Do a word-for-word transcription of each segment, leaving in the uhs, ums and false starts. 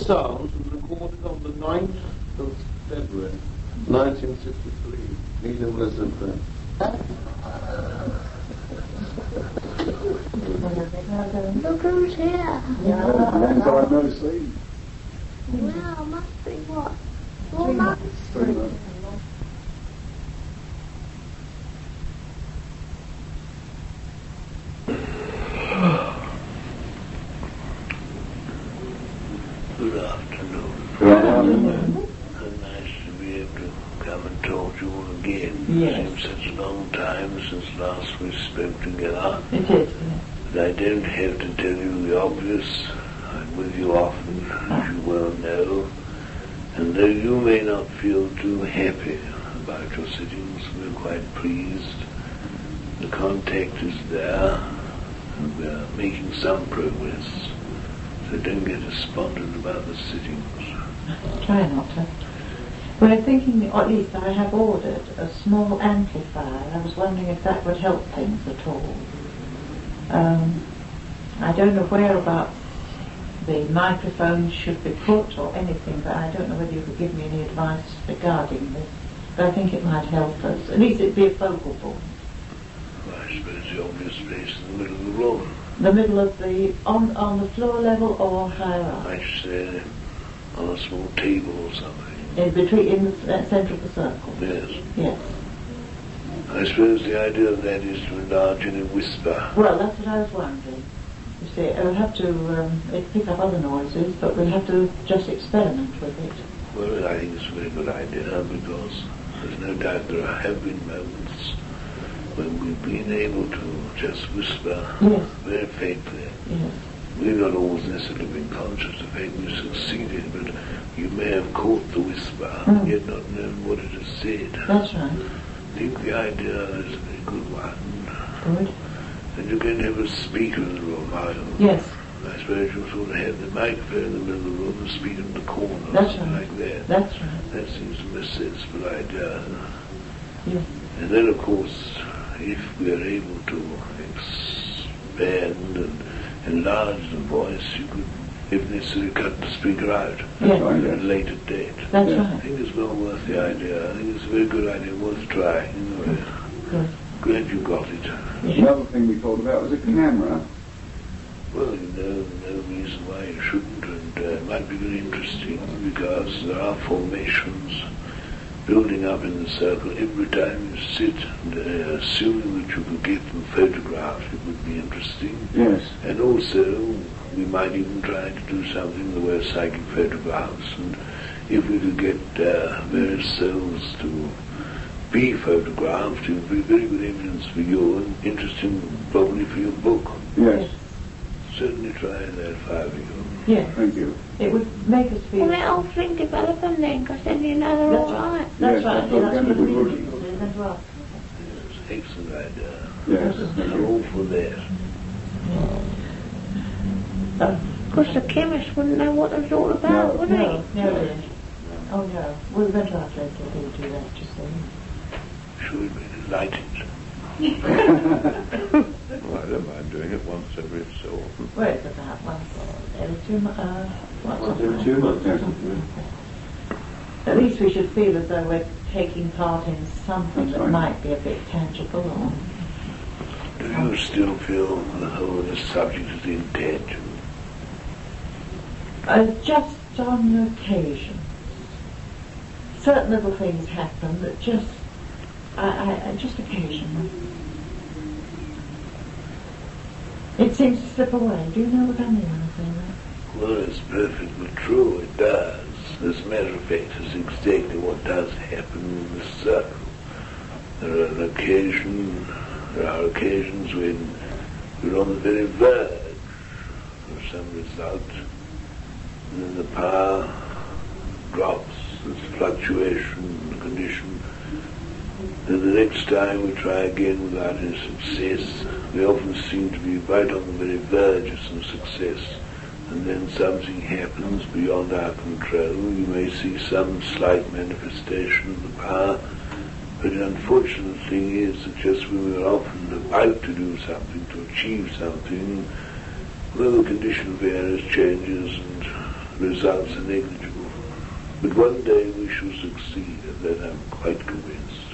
sound was recorded on the ninth of February, nineteen sixty-three. Needham listened then. Look who's here. Yeah. Long time no see. Well, must be what? Four months? Three months. Good afternoon. Good afternoon. So nice to be able to come and talk to you all again. Yes. It seems such a long time since last we spoke together. It is, yes. But I don't have to tell you the obvious. I'm with you often, as you well know. And though you may not feel too happy about your sittings, we're quite pleased. The contact is there, and we're making some progress. So don't get despondent about the sittings. Try not to. We're thinking, or at least I have ordered a small amplifier. I was wondering if that would help things at all. Um, I don't know whereabouts the microphone should be put or anything, but I don't know whether you could give me any advice regarding this. But I think it might help us. At least it'd be a focal point. Well, I suppose the obvious place in the middle of the room. The middle of the, on on the floor level or higher up? I should say on a small table or something. In between, in the uh, centre of the circle? Yes. Yes. I suppose the idea of that is to enlarge in a whisper. Well, that's what I was wondering. You see, I'll have to um, it'd pick up other noises, but we'll have to just experiment with it. Well, I think it's a very good idea because there's no doubt there have been moments when we've been able to just whisper Yes. very faintly. Yes. We've not always necessarily been conscious of the fact we've succeeded, but you may have caught the whisper Mm. and yet not known what it has said. That's right. I think the idea is a very good one. Good. And you're going to have a speaker in the room, are you? Yes. I suppose you sort of have the microphone in the middle of the room and speak in the corner or That's something right. like that. That's right. That seems a most sensible idea. Yes. And then, of course, if we are able to expand and enlarge the voice, you could, if necessary, cut the speaker out Yes. at a later date. That's Yeah. I right. think it's well worth the idea. I think it's a very good idea, worth trying. Anyway, Good. glad you got it. Yes. Another thing we thought about was a camera. Well, you know, no reason why you shouldn't, and uh, it might be very interesting because there are formations building up in the circle every time you sit, and uh, assuming that you could get them photographed, it would be interesting. Yes. And also, we might even try to do something in the way of psychic photographs, and if we could get uh, various souls to be photographed, it would be very good evidence for you, and interesting probably for your book. Yes. Certainly try that, five of you. Yes. Thank you. It would make us feel... Well, let all thing develop them then, because then you know they're That's all right. That's Yes, right. that's what That's we're what going to we do. need to do as well. It's an excellent idea. Yes. Thank I'm you. all for that. Uh, Of course, the chemist wouldn't know what it was all about, No. would no, he? no, dear. Oh, no. We'll ventilate later to do that, just saying. Should we be delighted? Well, I don't mind doing it once every so often. Well, it's about once every two months. Uh, once Once a every month. two months. Yes. At least we should feel as though we're taking part in something That's that right. might be a bit tangible. Or Do you still feel the whole of this subject is intangible? uh, just on occasion. Certain little things happen that just, I, I, I- just occasionally. It seems to slip away. Do you know what I mean when I say that? Well, it's perfectly true, it does. As a matter of fact, it's exactly what does happen in the circle. There are an occasion, there are occasions when we're on the very verge of some result, and then the power drops, there's fluctuation in the condition. Then the next time we try again without any success, we often seem to be right on the very verge of some success. And then something happens beyond our control. You may see some slight manifestation of the power, but the unfortunate thing is that just when we're often about to do something, to achieve something, well, the condition of affairs changes and results are negligible. But one day we shall succeed, and then I'm quite convinced.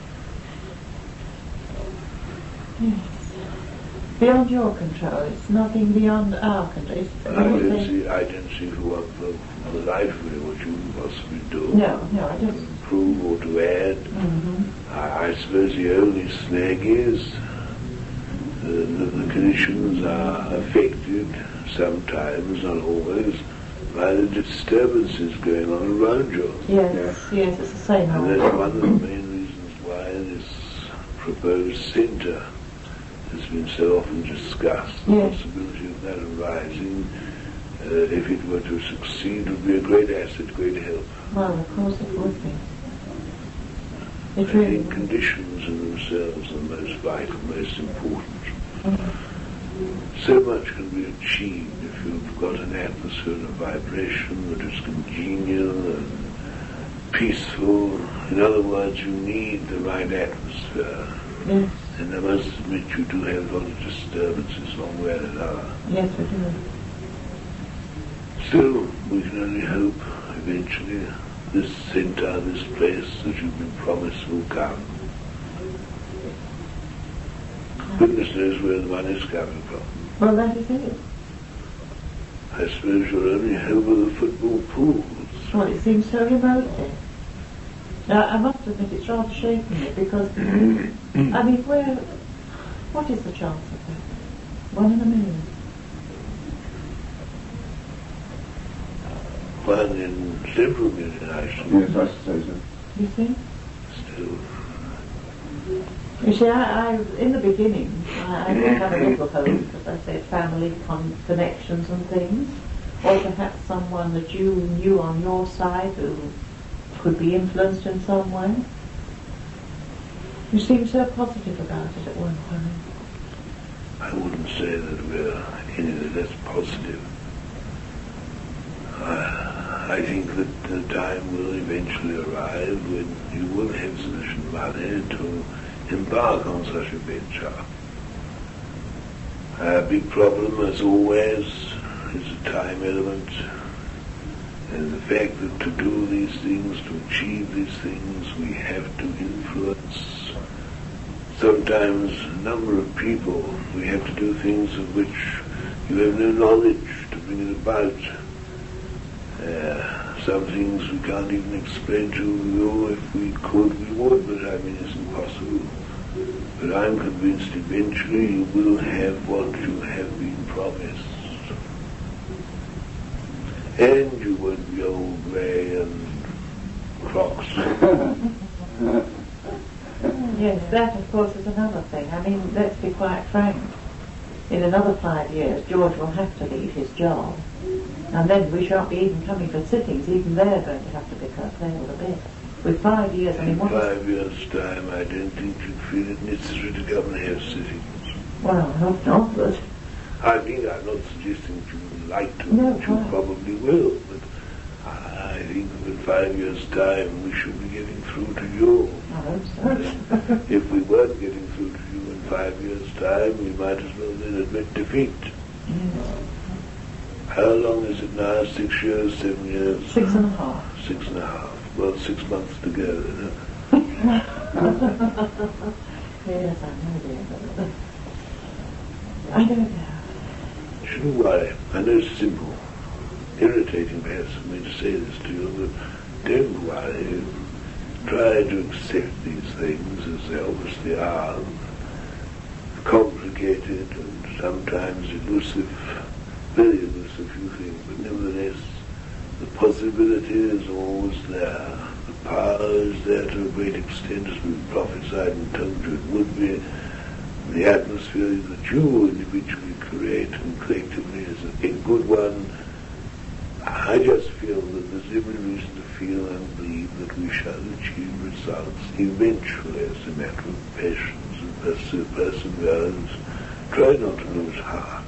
Yes. Beyond your control, it's nothing beyond our control. It's I don't see, I don't see for one for, for the life of it what you can possibly do. No, no, I To don't. improve or to add. Mm-hmm. I, I suppose the only snag is uh, that the conditions are affected sometimes, not always, by the disturbances going on around you. Yes, Yes. yes, it's the same. And old. that's one of the main reasons why this proposed centre has been so often discussed. The Yes. possibility of that arising, uh, if it were to succeed, would be a great asset, great help. Well, of course it would be. I It really think would. conditions in themselves are most vital, most important. Mhm. So much can be achieved if you've got an atmosphere and a vibration that is congenial and peaceful. In other words, you need the right atmosphere. Yes, And I must admit you do have a lot of disturbances one way or another. yes, we do. Still, we can only hope eventually this centre, this place that you've been promised will come. Goodness knows where the money's coming from. Well, that is it. I suppose your only hope are the football pools. Well, it seems so remote then. Now, I must admit it's rather shaking me because, I mean, where, what is the chance of that? One in a million. One in several million, I should Yes, I should say so. You see? still. You see, I, I in the beginning, I, I did have a little hope, as I said, family con- connections and things, or perhaps someone that you knew on your side who could be influenced in some way. You seemed so positive about it at one time. I wouldn't say that we're any less positive. I, I think that the time will eventually arrive when you will have sufficient money to embark on such a venture. A big problem, as always, is the time element, and the fact that to do these things, to achieve these things, we have to influence sometimes a number of people. We have to do things of which you have no knowledge to bring it about. Uh, some things we can't even explain to you. If we could, we would, but I mean it's impossible. But I'm convinced eventually you will have what you have been promised. And you won't be old, grey and cross. Yes, that of course is another thing. I mean, let's be quite frank. In another five years, George will have to leave his job. And then we shan't be even coming for sittings. Even they're going to have to be curtailed a bit. With five years, I mean, In what is... five years' time, I don't think you'd feel it necessary to come and have sittings. Well, I hope not, but... I mean, I'm not suggesting that you would like to, No, but you why? probably will. But I think that in five years' time, we should be getting through to you. I hope so. If we weren't getting through to you in five years' time, we might as well then admit defeat. Yes. How long is it now? Six years, seven years? Six and a half. Six and a half. Well, six months to go, you know. Yes, I know, dear, but... I don't know. You shouldn't worry. I know it's simple. Irritating perhaps for me to say this to you, but don't worry. Try to accept these things as they obviously are. Complicated and sometimes elusive, very elusive you think, but nevertheless the possibility is always there. The power is there to a great extent, as we prophesied and told you it would be. The atmosphere that you individually create and collectively is a, a good one. I just feel that there's every reason to feel and believe that we shall achieve results eventually as a matter of patience and perse- perseverance. Try not to lose heart.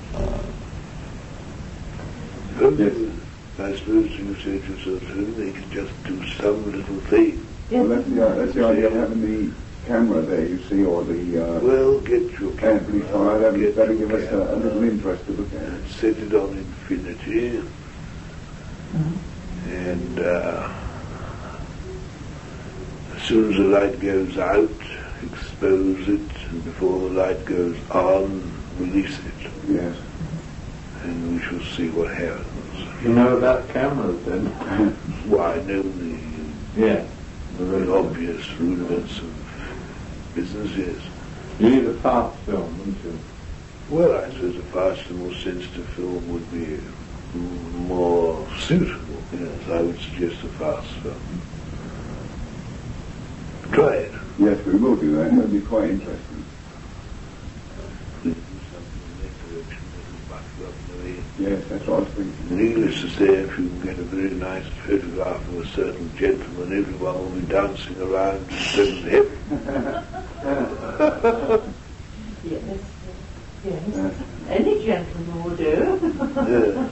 Yes. I suppose you say to yourself, they can just do some little thing. Well, that's the, that's the idea of having the camera there, you see, or the uh, Well, get your amplifier. That'll, get that'll your give us a, a camera. little interest to look at. Set it on infinity, Mm-hmm. And uh, as soon as the light goes out, expose it, and before the light goes on, release it. Yes. And we shall see what happens. You know about cameras then? Well, I know the Yeah. very obvious rudiments of business, yes. You need a fast film, wouldn't you? Well, I suppose a faster, more sensitive film would be more suitable. Yes, I would suggest a fast film. Try it. Yes, we will do that. That'll be quite interesting. We do something in that direction that will buckle up the way. Yes, that's what I was thinking. Needless to say, if you can get a very nice photograph of a certain gentleman, everyone will be dancing around instead of him. Yes. Yes. Any gentleman will do. Yeah.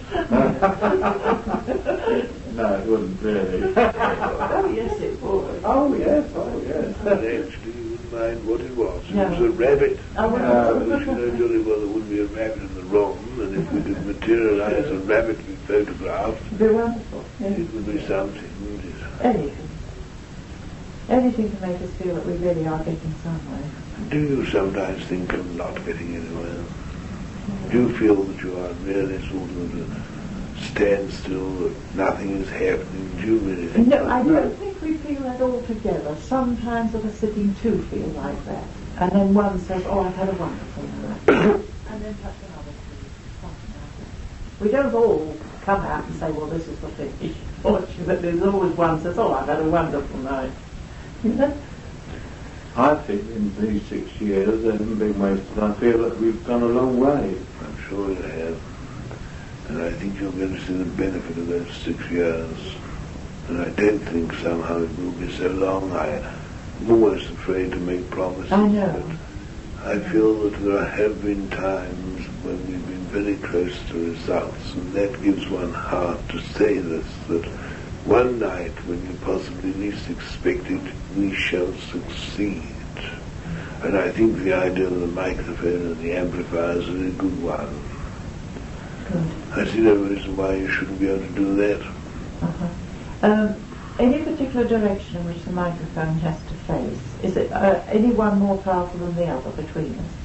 No, it wouldn't really. Oh, yes, it would. Oh, yes, oh, yes. And actually, you wouldn't mind what it was. It No. was a rabbit. I would No. We should know jolly well there wouldn't be a rabbit in the room, and if we could materialize a rabbit to be photographed, It'd be wonderful. Yes. it would be something, wouldn't it? Anything. Anything to make us feel that we really are getting somewhere. Do you sometimes think of not getting anywhere? Do you feel that you are really sort of at a standstill, that nothing is happening? Do you really think No, I that? don't think we feel that all together. Sometimes at a sitting two feel like that. And then one says, oh, I've had a wonderful night. And then perhaps another two, something like that. We don't all come out and say, well, this is the finish. Fortunately, there's always one says, oh, I've had a wonderful night. You know? I think in these six years they haven't been wasted. I feel that we've gone a long way. I'm sure you have. And I think you're going to see the benefit of those six years. And I don't think somehow it will be so long. I, I'm almost afraid to make promises. I know. But I feel that there have been times when we've been very close to results, and that gives one heart to say this, that one night when you possibly least expect it, we shall succeed. And I think the idea of the microphone and the amplifier is a very good one. Good. I see no reason why you shouldn't be able to do that. Uh-huh. Um, any particular direction in which the microphone has to face? Is it uh, any one more powerful than the other between us?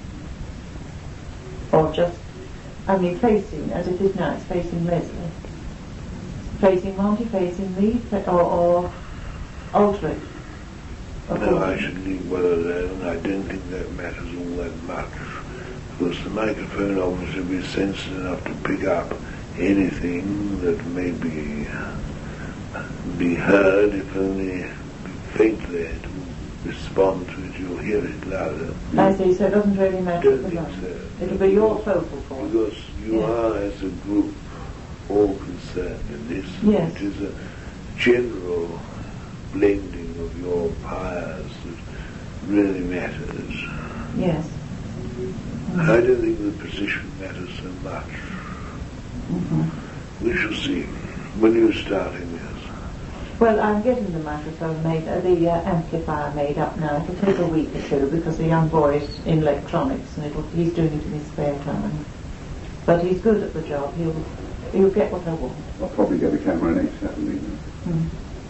Or just, I mean, facing, as it is now, it's facing Leslie. Facing Monty, facing me, fa- or, or alter it? No, I should leave well alone. I don't think that matters all that much. Because the microphone obviously will be sensitive enough to pick up anything that may be, be heard, if only faintly to respond to it. You'll hear it louder. I see, so it doesn't really I matter don't at the think moment. so. It'll be your focal point. Because you Yeah. are, as a group, all concerned in this. Yes. It is a general blending of your powers that really matters. Yes. I don't think the position matters so much. Mm-hmm. We shall see. When you're starting this. Well, I'm getting the microphone made, uh, the uh, amplifier made up now. It'll take a week or two because the young boy's in electronics and it'll, he's doing it in his spare time. But he's good at the job. He'll he'll get what I want. I'll probably get a camera next Saturday. Mm.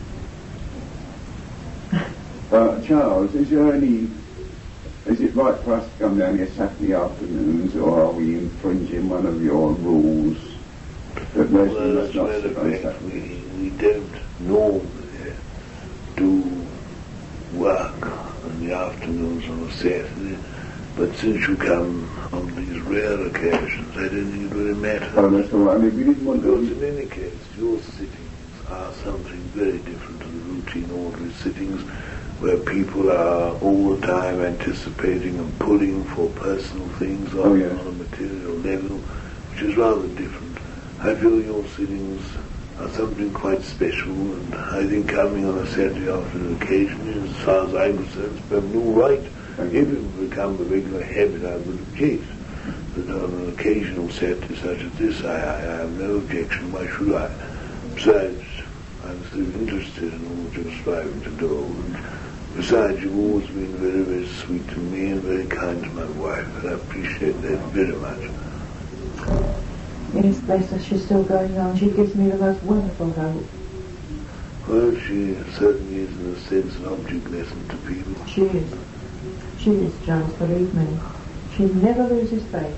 Uh, Charles, is there any... Is it right for us to come down here Saturday afternoons, or are we infringing one of your rules that Leslie Well, must as a not matter sit of on fact, Saturday? we, we don't normally do work in the afternoons on a Saturday, but since you come on these rare occasions, I don't think it really matters. Oh, that's all right. I mean, we didn't want Because to... in any case, your sittings are something very different to the routine ordinary sittings, where people are all the time anticipating and pulling for personal things on, Oh, yes. on a material level, which is rather different. I feel your sittings are something quite special, and I think coming on a Saturday afternoon occasion is, as far as I'm concerned, is perfectly all right. Thank If you. it would become a regular habit, I would object. But on an occasional Saturday such as this, I, I, I have no objection. Why should I? Besides, I'm still interested in all that you're striving to do. And besides, you've always been very, very sweet to me and very kind to my wife, and I appreciate that very much. Yes, bless her, she's still going on. She gives me the most wonderful hope. Well, she certainly is, in a sense, an object lesson to people. She is. She is, Charles, believe me. She never loses faith.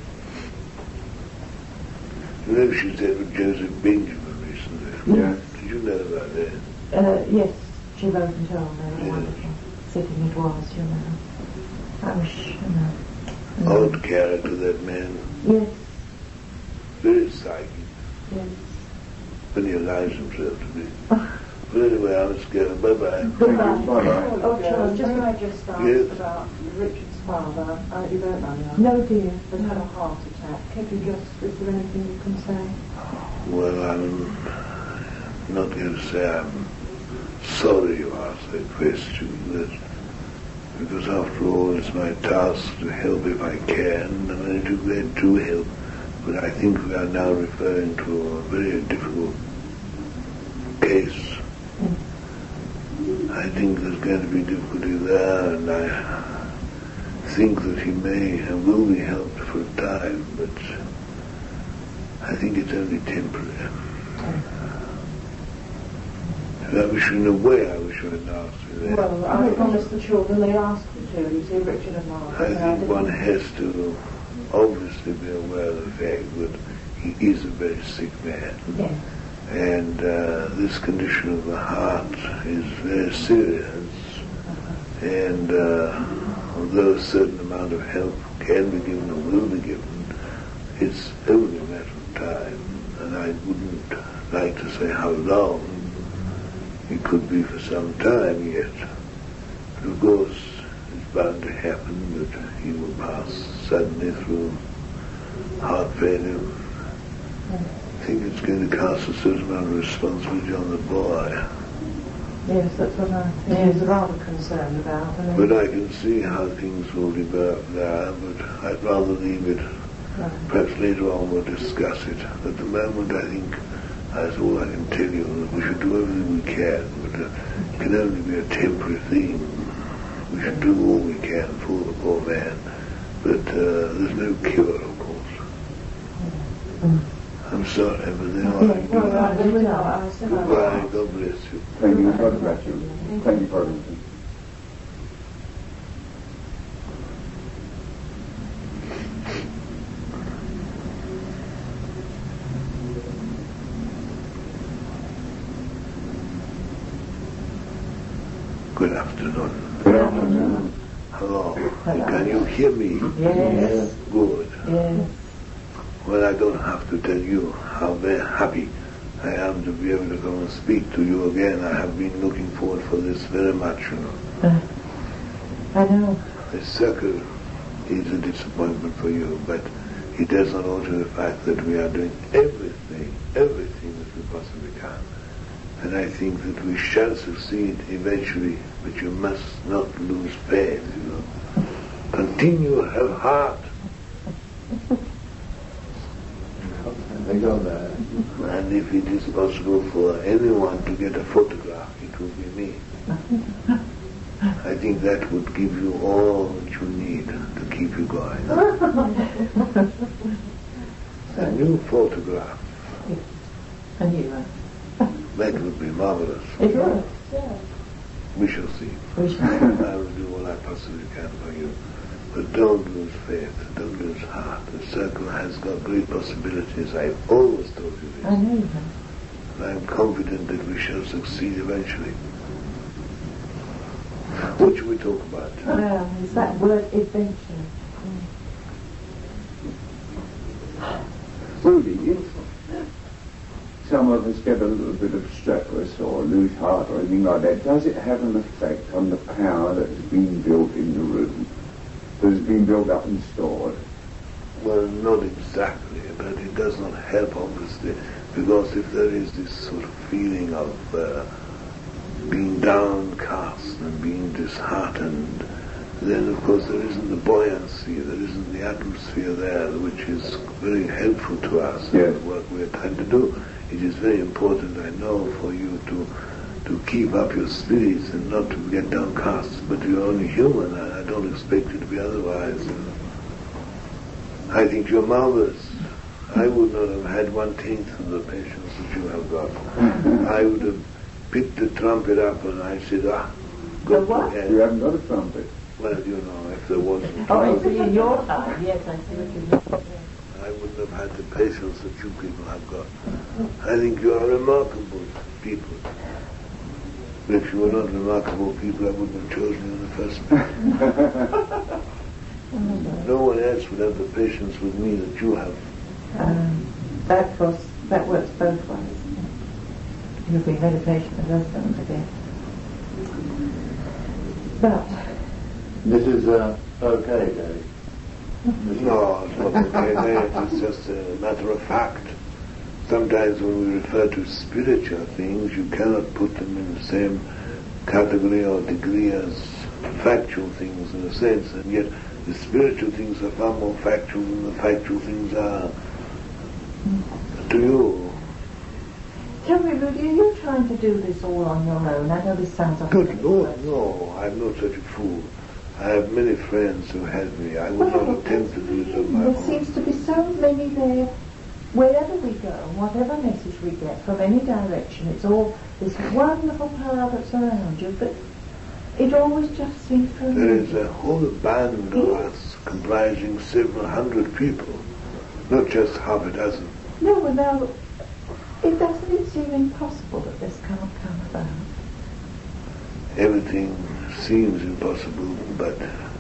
You know, she said with Joseph Benjamin recently. Yeah. Did you know about that? Uh, yes, she wrote and told me. Yes. Wonderful. Sitting it was, you know. I wish, you know. Odd character, that man. Yes, Very psychic. yes. When he allows himself to be. But anyway, I must go. Bye-bye. Goodbye. Bye-bye. Oh, Charles, just I just ask Yes. about Richard's father. Uh, you don't know now. No, dear. But had a heart attack. Can you just, is there anything you can say? Well, I'm not going to say I'm sorry you asked that question, but because after all it's my task to help if I can, and I do glad to help. But I think we are now referring to a very difficult case. I think there's going to be difficulty there, and I think that he may and will be helped for a time, but I think it's only temporary. I wish, in a way, I wish I had asked you that. Well, I promised the children they asked me to. You see, Richard and Margaret. I and think didn't- one has to obviously be aware of the fact that he is a very sick man. Yes. And uh, this condition of the heart is very serious. And uh, although a certain amount of help can be given or will be given, it's only a matter of time. And I wouldn't like to say how long. It could be for some time yet. But of course, it's bound to happen that he will pass suddenly through heart failure. I think it's going to cast a certain amount of responsibility on the boy. Yes, that's what I He think. is rather concerned about. I mean, But I can see how things will develop there, but I'd rather leave it. Perhaps later on we'll discuss it. At the moment, I think that's all I can tell you. That we should do everything we can, but uh, it can only be a temporary thing. We should do all we can for the poor man, but uh, there's no cure, of course. I'm sorry, but then all I can do well, now. I will know. I said I would. Goodbye, God bless you. Thank you. God bless you. Thank you for everything. Good afternoon. Good afternoon. Hello. Can you hear me? Yes. Good. Yes. Well, I don't have to tell you how very happy I am to be able to come and speak to you again. I have been looking forward for this very much, you know. Uh, I know. The circle is a disappointment for you, but it does not alter the fact that we are doing everything, everything that we possibly can. And I think that we shall succeed eventually, but you must not lose faith, you know. Continue, have heart. They go there. And if it is possible for anyone to get a photograph, it will be me. I think that would give you all that you need to keep you going. A new photograph. A new one. That would be marvelous. It was. Yeah. We shall see. We shall. I will do all I possibly can for you. But don't lose faith. Don't lose heart. The circle has got great possibilities. I've always told you I this. know you have. And I'm confident that we shall succeed eventually. What should we talk about? Well, it's that word adventure. Rudy, if some of us get a little bit of stress or lose heart or anything like that, does it have an effect on the power that has been built in the room, that has been built up and stored? Well, not exactly, but it does not help, obviously, because if there is this sort of feeling of uh, being downcast and being disheartened, then of course there isn't the buoyancy, there isn't the atmosphere there, which is very helpful to us Yes. in the work we're trying to do. It is very important, I know, for you to to keep up your spirits and not to get downcast, but you're only human, and I don't expect you to be otherwise. I think you're marvelous. I would not have had one tenth of the patience that you have got. I would have picked the trumpet up and I said, ah, The go what? to hell. You haven't got a trumpet. Well, you know, if there wasn't, Oh, I see, in your time, yes, I see what you mean. I wouldn't have had the patience that you people have got. I think you are remarkable people. But if you were not remarkable people, I wouldn't have chosen you in the first place. No one else would have the patience with me that you have. Um, that was, that works both ways. You'll be very patient with us, don't forget. But This is uh, okay, Dave. No, it's not okay, mate. It's just a matter of fact. Sometimes when we refer to spiritual things, you cannot put them in the same category or degree as factual things in a sense, and yet the spiritual things are far more factual than the factual things are to you. tell me, Rudy, are you trying to do this all on your own? I know this sounds like a Good big Lord, question. no, I'm not such a fool. I have many friends who help me. I would not attempt to do it on my There own. seems to be so many there. Wherever we go, whatever message we get from any direction, it's all this wonderful power that's around you, but it always just seems to There is a whole band of us comprising several hundred people, not just half a dozen. No, well, now, it doesn't it seem impossible that this can't come about? Everything seems impossible, but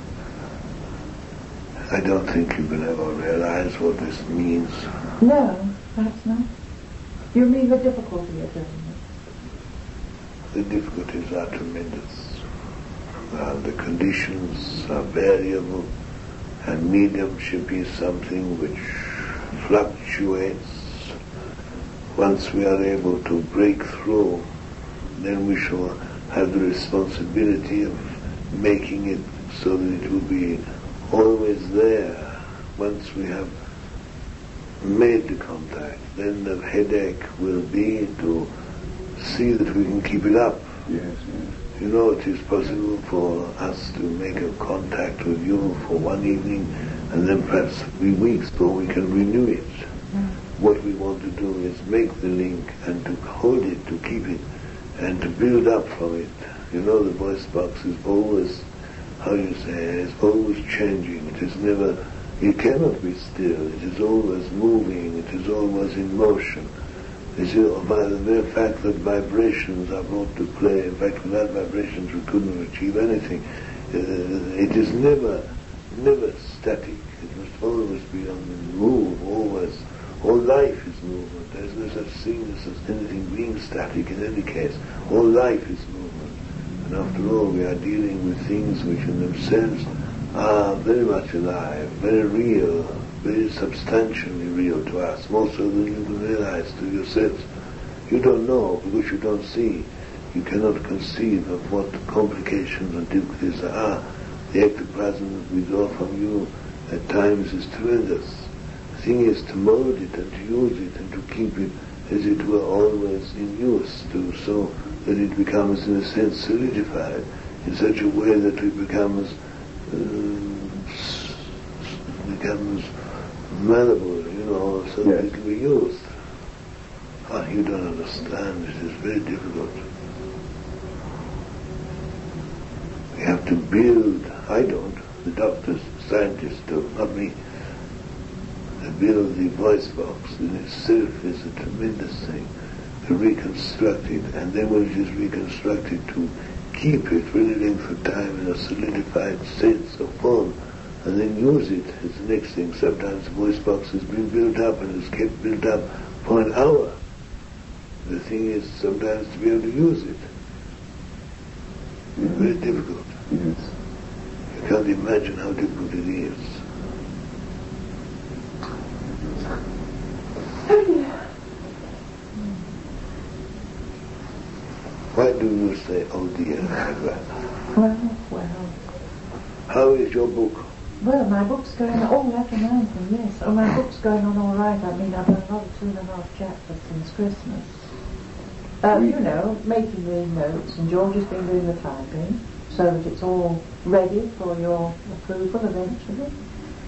I don't think you can ever realize what this means. No, perhaps not. You mean the difficulty of doing it? The difficulties are tremendous, and the conditions are variable, and mediumship is something which fluctuates. Once we are able to break through, then we shall have the responsibility of making it so that it will be always there. Once we have made the contact, then the headache will be to see that we can keep it up. Yes, yes. You know, it is possible for us to make a contact with you for one evening, and then perhaps three weeks before we can renew it. What we want to do is make the link and to hold it, to keep it, and to build up from it. You know, the voice box is always, how you say, it's always changing. It is never, it cannot be still. It is always moving. It is always in motion. You see, by the mere fact that vibrations are brought to play, in fact, without vibrations we couldn't achieve anything. Uh, it is never, never static. It must always be on the move, always. All life is movement. There is no such thing as anything being static in any case. All life is movement. And after all, we are dealing with things which in themselves are very much alive, very real, very substantially real to us, more so than you can realize to yourselves. You don't know because you don't see. You cannot conceive of what complications and difficulties there are. The ectoplasm that we draw from you at times is tremendous. The thing is to mold it and to use it and to keep it as it were always in use, to so that it becomes in a sense solidified in such a way that it becomes uh, becomes malleable, you know, so that it can be used. Ah, you don't understand. It is very difficult. We have to build. I don't. The doctors, scientists do, not me. To build the voice box in itself is a tremendous thing. To reconstruct it, and then when it is reconstructed, to keep it for any length of time in a solidified sense of form, and then use it as the next thing. Sometimes the voice box has been built up and is kept built up for an hour. The thing is sometimes to be able to use it. It's very difficult. Yes. You can't imagine how difficult it is. Why do you say, oh dear, Edward? Well, well. How is your book? Well, my book's going on, oh, that reminds me, yes. Oh, my book's going on all right. I mean, I've done another two and a half chapters since Christmas. Uh, you know, making the notes, and George has been doing the typing, so that it's all ready for your approval eventually.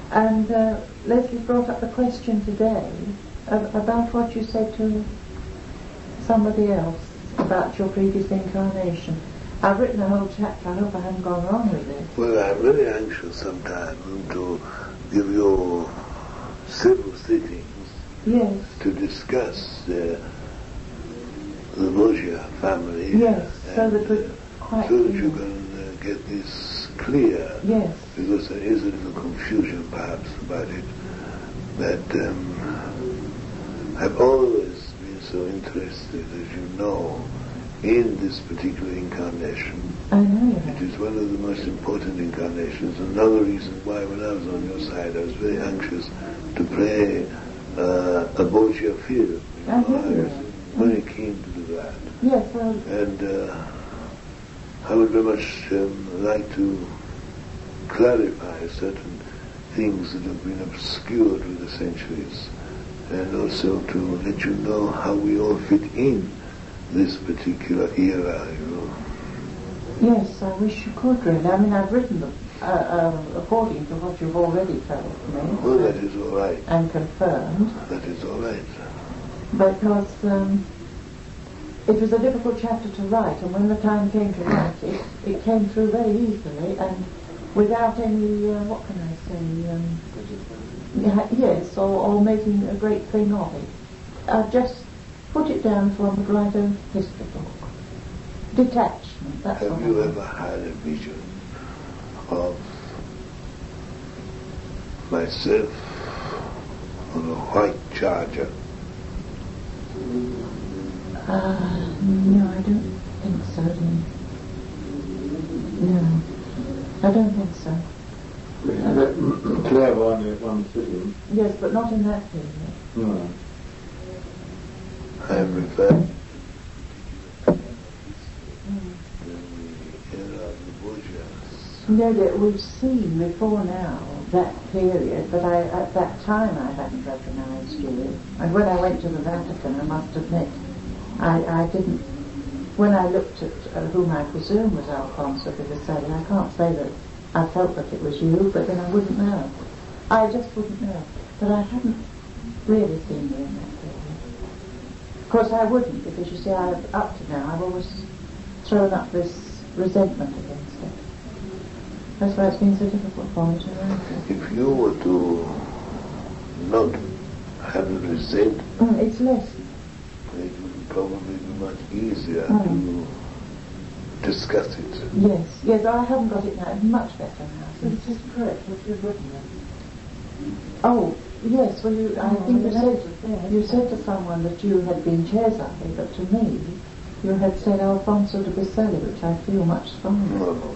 And uh, Leslie brought up the question today of, about what you said to somebody else about your previous incarnation. I've written a whole chapter. I hope I haven't gone wrong with it. Well, I'm very anxious sometime to give you several sittings Yes. to discuss uh, the Borgia family. Yes, so and, that we uh, quite so that clear. you can uh, get this clear. Yes. Because there is a little confusion perhaps about it. That um, I've always been so interested, as you know, in this particular incarnation. I know you It have. is one of the most important incarnations. Another reason why when I was on your side I was very anxious to play uh, a Borgia film. You I know, know I you was are. very keen to do that. Yes, well, And uh, I would very much um, like to clarify certain things that have been obscured with the centuries, and also to let you know how we all fit in this particular era, you know. yes, I wish you could really. I mean, I've written them uh, uh, according to what you've already told me. Well, that is all right. And confirmed. That is all right. Because um, it was a difficult chapter to write, and when the time came to write it, it came through very easily and without any, uh, what can I say, um, yeah, yes, or, or making a great thing of it. I just put it down as one would write a history book. Detachment, that's Have what you I ever had a vision of myself on a white charger? Uh, no, I don't think so. No, I don't think so. We had a clairvoyant at one sitting. Yes, but not in that period. No. I am referring Mm. to the era of the Borgias. No, that we've seen before now that period, but I, at that time I hadn't recognised you. And when I went to the Vatican, I must admit, I, I didn't. When I looked at uh, whom I presume was Alfonso de Vicelli, I can't say that I felt that it was you, but then I wouldn't know. I just wouldn't know. But I hadn't really seen you in that period. Of course I wouldn't, because you see, I, up to now, I've always thrown up this resentment against it. That's why it's been so difficult for me to write it. If you were to not have a resentment, Mm, it's less. it would probably be much easier Mm. to discuss it. Yes, yes, I haven't got it now. It's much better now. So this is correct, what you've written there. Oh, yes, well, you, I Oh, think you yes, said, yes. you said to someone that you had been Cesare, but to me, you had said Alfonso de Vicelli, which I feel much stronger. No, no.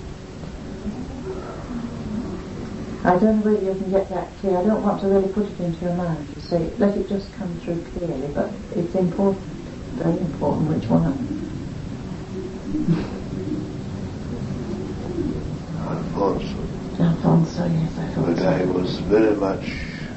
I don't know whether you can get that clear. I don't want to really put it into your mind, you see. Let it just come through clearly, but it's important, very important which one. Alfonso. Alfonso, yes, I thought But so. I was very much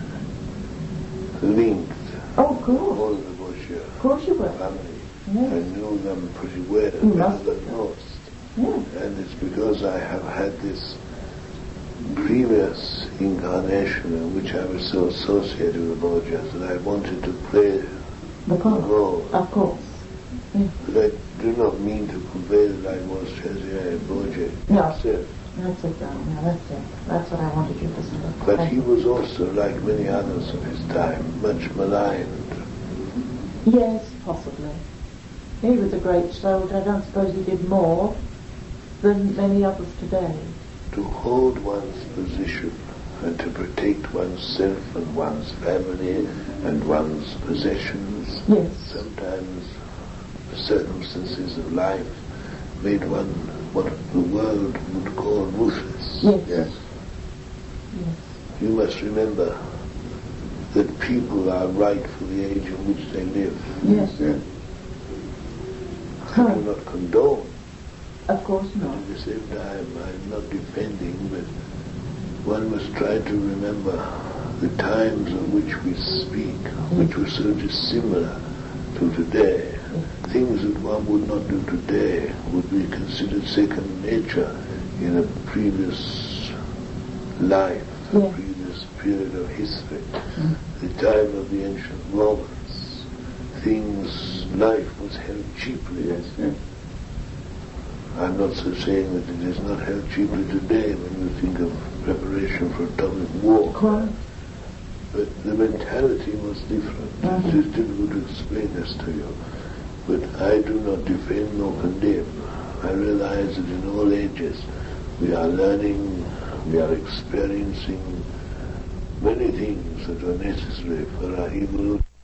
linked Oh, of to course. all the Borgia Of course you were. family. Yes. I knew them pretty well, You better must than have. most. Yes. And it's because I have had this previous incarnation in which I was so associated with the Borgias that I wanted to play The a part. role. Of course. Yeah. But I do not mean to convey that I was Cesare Borgia No. himself. That's it, darling. No, that's it. That's what I wanted you to say. But Thank he you. was also, like many others of his time, much maligned. Yes, possibly. He was a great soldier. I don't suppose he did more than many others today. To hold one's position and to protect oneself and one's family and one's possessions. Yes. Sometimes the circumstances of life made one what the world would call ruthless. Yes. Yes. Yes. You must remember that people are right for the age in which they live. Yes. Yes. I do not condone. Of course But not. at the same time, I'm not defending, but one must try to remember the times of which we speak, which were so dissimilar to today. Things that one would not do today would be considered second nature in a previous life, a Yes. previous period of history, the time of the ancient Romans, things, life was held cheaply. Yes, yes. I'm not so saying that it is not held cheaply today when you think of preparation for atomic war. Quite. But the mentality was different. Mm-hmm. It is difficult to explain this to you. But I do not defend nor condemn. I realize that in all ages we are learning, we are experiencing many things that are necessary for our evolution.